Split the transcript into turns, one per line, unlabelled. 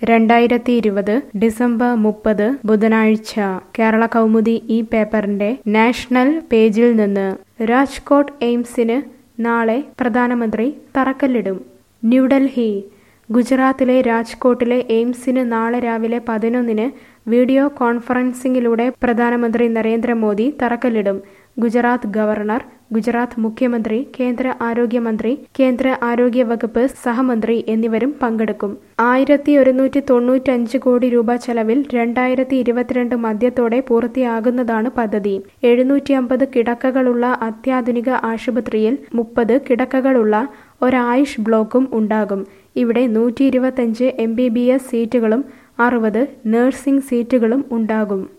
2020 December 30 ബുധനാഴ്ച കേരള കൗമുദി ഈ പേപ്പറിന്റെ നാഷണൽ പേജിൽ നിന്ന് രാജ്കോട്ട് എയിംസിന് നാളെ പ്രധാനമന്ത്രി തറക്കല്ലിടും. ന്യൂഡൽഹി ഗുജറാത്തിലെ രാജ്കോട്ടിലെ എയിംസിന് നാളെ രാവിലെ 11-ന് വീഡിയോ കോൺഫറൻസിംഗിലൂടെ പ്രധാനമന്ത്രി നരേന്ദ്രമോദി തറക്കല്ലിടും. ഗുജറാത്ത് ഗവർണർ, ഗുജറാത്ത് മുഖ്യമന്ത്രി, കേന്ദ്ര ആരോഗ്യമന്ത്രി, കേന്ദ്ര ആരോഗ്യ വകുപ്പ് സഹമന്ത്രി എന്നിവരും പങ്കെടുക്കും. 1195 കോടി രൂപ ചെലവിൽ 2022 മധ്യത്തോടെ പൂർത്തിയാകുന്നതാണ് പദ്ധതി. 750 കിടക്കകളുള്ള അത്യാധുനിക ആശുപത്രിയിൽ 30 കിടക്കകളുള്ള ഒരായുഷ് ബ്ലോക്കും ഉണ്ടാകും. ഇവിടെ 125 MBBS സീറ്റുകളും 60 നഴ്സിംഗ് സീറ്റുകളും ഉണ്ടാകും.